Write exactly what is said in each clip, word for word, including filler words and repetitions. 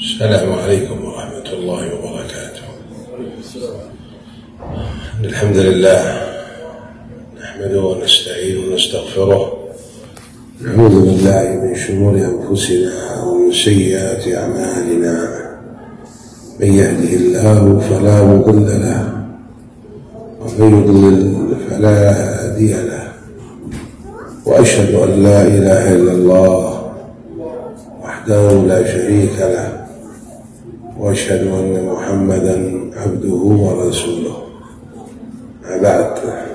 السلام عليكم ورحمة الله وبركاته. الحمد لله نحمده ونستعينه ونستغفره، نعوذ بالله من شرور أنفسنا ومن سيئات أعمالنا، من يهده الله فلا مضل له ومن يضلل فلا هادي له، وأشهد أن لا إله إلا الله وحده لا شريك له، وأشهد أن محمدًا عبده ورسوله. ما بعد،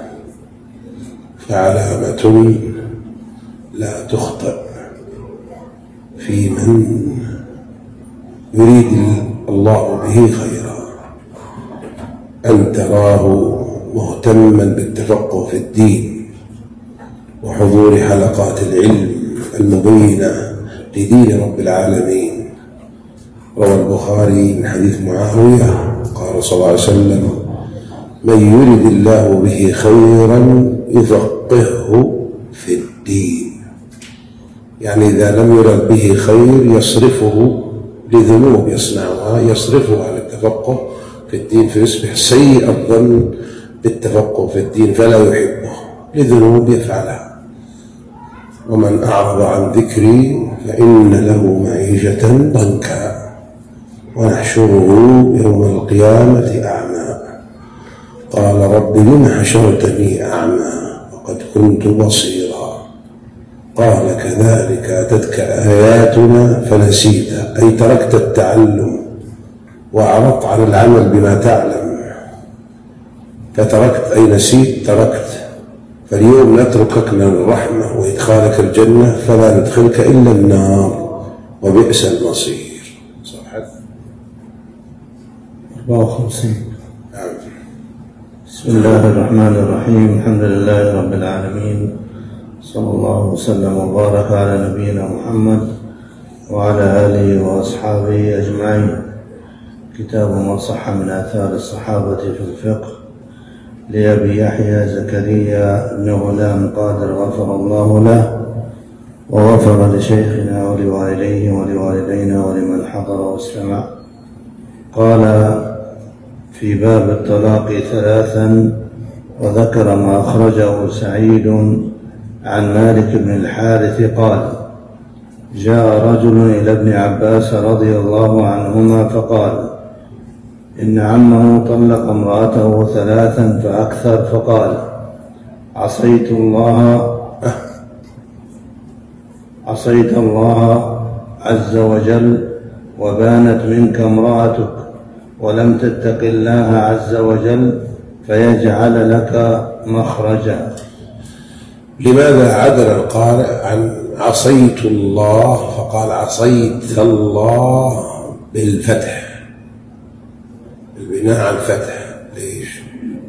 فعلامة لا تخطئ في من يريد الله به خيرا أن تراه مهتما بالتفقه في الدين وحضور حلقات العلم المبينة لدين رب العالمين. روى البخاري من حديث معاوية قال صلى الله عليه وسلم: من يرد الله به خيرا يفقهه في الدين. يعني إذا لم يرد به خير يصرفه لذنوب يصنعها، يصرفه عن التفقه في الدين، فيصبح سيء الظن بالتفقه في الدين فلا يحبه لذنوب يفعلها. ومن أعرض عن ذكري فإن له معيشة ضنكا ونحشره يوم القيامة أعمى. قال: رب لم حشرتني أعمى وقد كنت بصيرا. قال: كذلك أتتك آياتنا فنسيتها، أي تركت التعلم وأعرضت عن العمل بما تعلم، فتركت أي نسيت تركت. فاليوم نتركك من الرحمة وإدخالك الجنة فلا ندخلك إلا النار وبئس المصير. صحت أربعة وخمسين. بسم الله الرحمن الرحيم. الحمد لله رب العالمين، صلى الله وسلم وبارك على نبينا محمد وعلى آله وأصحابه أجمعين. كتاب ما صح من آثار الصحابة في الفقه لأبي يحيى زكريا بن غلام قادر غفر الله له وغفر لشيخنا ولوالديه ولوالدينا ولمن حضر واستمع. قال في باب الطلاق ثلاثا، وذكر ما أخرجه سعيد عن مالك بن الحارث قال: جاء رجل إلى ابن عباس رضي الله عنهما فقال: إن عمه طلق امرأته ثلاثا فأكثر، فقال: عصيت الله عصيت الله عز وجل وبانت منك امرأتك ولم تتق الله عز وجل فيجعل لك مخرجا. لماذا عدل القارئ عن عصيت الله فقال عصيت الله بالفتح، البناء على الفتح؟ ليش؟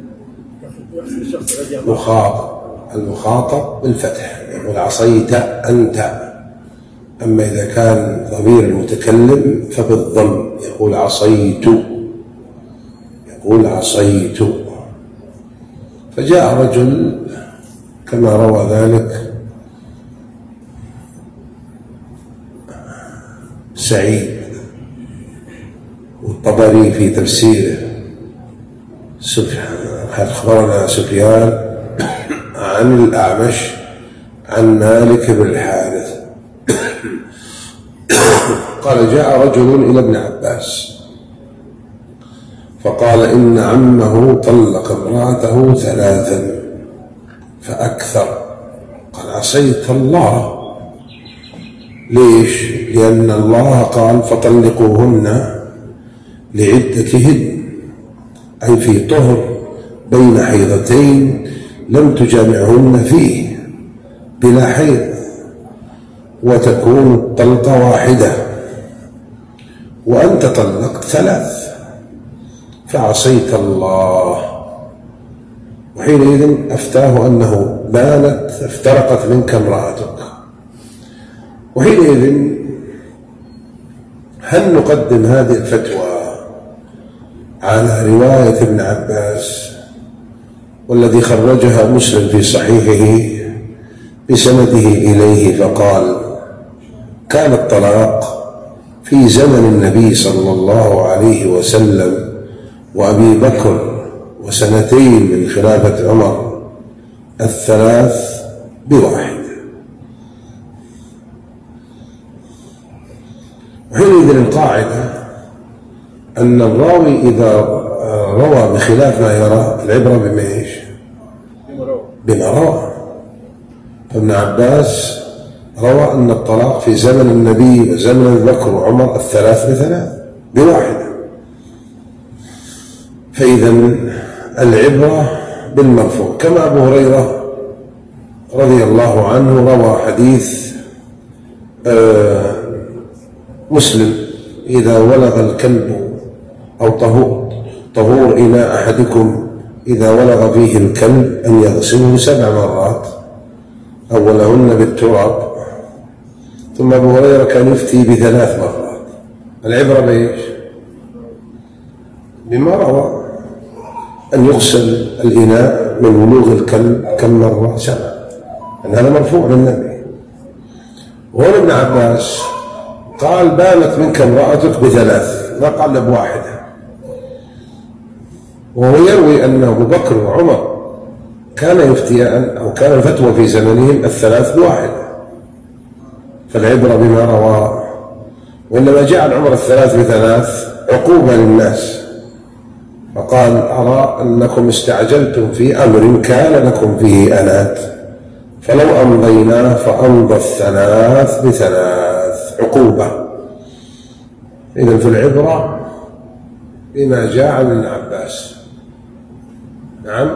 مخاطب، المخاطب بالفتح، يقول عصيت أنت. أما إذا كان ضمير المتكلم فبالضم، يقول عصيت، يقول عصيت. فجاء رجل كما روى ذلك سعيد والطبري في تفسيره. أخبرنا سفيان عن الأعمش عن مالك بن الحارث قال: جاء رجل إلى ابن عباس فقال: إن عمه طلق امرأته ثلاثا فأكثر. قال: عصيت الله. ليش؟ لأن الله قال: فطلقوهن لعدتهن، أي في طهر بين حيضتين لم تجامعهن فيه بلا حيض، وتكون الطلقة واحدة، وأنت طلقت ثلاث فعصيت الله. وحينئذ أفتاه أنه بانت افترقت منك امرأتك. وحينئذ هل نقدم هذه الفتوى على رواية ابن عباس والذي خرجها مسلم في صحيحه بسنده إليه فقال: كان الطلاق في زمن النبي صلى الله عليه وسلم وأبي بكر وسنتين من خلافة عمر الثلاث بواحد. وحينئذ القاعدة أن الراوي إذا روى بخلاف ما يرى العبرة بما إيش؟ بما روى. فابن عباس روى أن الطلاق في زمن النبي وزمن أبي بكر وعمر الثلاث بثلاث بواحدة. فإذا العبرة بالمرفوع. كما أبو هريرة رضي الله عنه روى حديث آه مسلم: إذا ولغ الكلب أو طهور, طهور إناء أحدكم إذا ولغ فيه الكلب أن يغسله سبع مرات أولهن بالتراب. ثم أبو هريرة كان يفتي بثلاث مرات. العبرة بإيش؟ بما روى. أن يغسل الإناء من ولوغ الكلب كم مرة؟ سبع. أن هذا مرفوع للنبي. وهنا ابن عباس قال: بانت منك امرأتك بثلاث، ما قال بواحدة. وهو يروي أن أبو بكر وعمر كان يفتيان أو كان الفتوى في زمنهم الثلاث بواحدة. فالعبرة بما روى. وإنما جعل عمر الثلاث بثلاث عقوبة للناس، فقال: أرى أنكم استعجلتم في أمر كان لكم فيه أنات، فلو أمضيناه فأمضى الثلاث بثلاث عقوبة. إذن في العبرة بما جاء عن ابن عباس. نعم.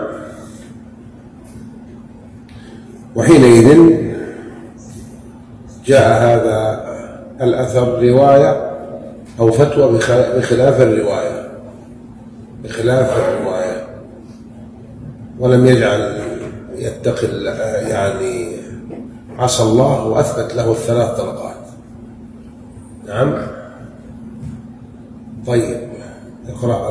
وحينئذ جاء هذا الأثر رواية أو فتوى بخلاف الرواية بخلاف الرواية ولم يجعل يتقي يعني عصى الله وأثبت له الثلاث طلقات. نعم. طيب، اقرأ.